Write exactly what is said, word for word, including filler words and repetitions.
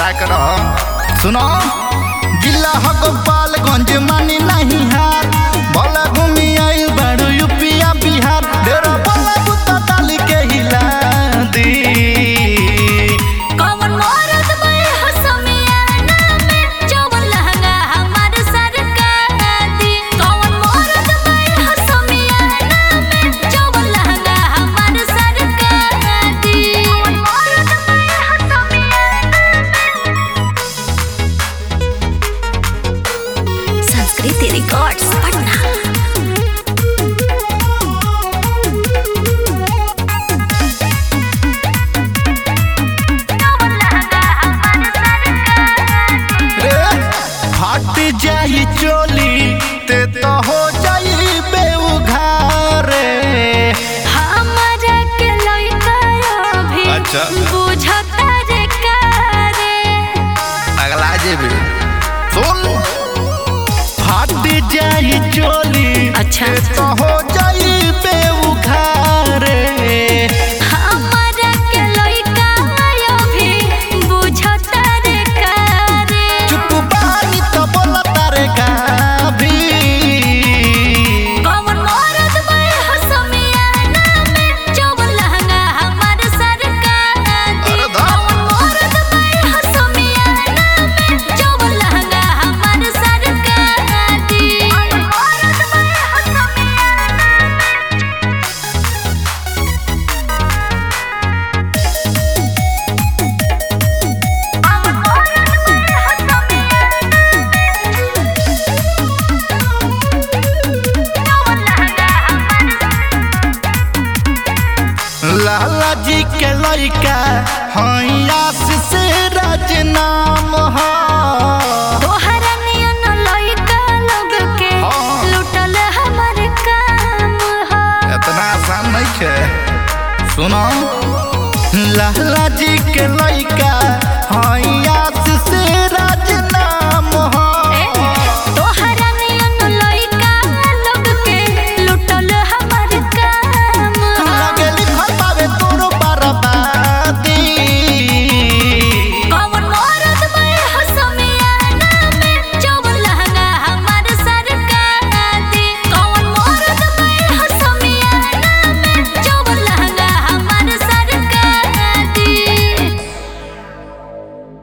बचा कर सुनो जिला हो गोपालगंज मानी नहीं हार बोला घूमी आई बड़ू यूपिया बिहार डेरा बोला बुता डाली के हिला दी कौन मरद में हसमियाना में जवन लहंगा हमार सरकार दी कौन मरद में हसमियाना में जवन लहंगा हमार सरकार दी कौन मरद में हसमियाना में संस्कृति रिकॉर्ड्स पटना हट जाई चोली ते तो हो जाई बेउघारे हमरा के लइका अभी अच्छा। बुझता रे कारे अगला जेबे सुन हट जाई चोली अच्छा। ते तो हो जाई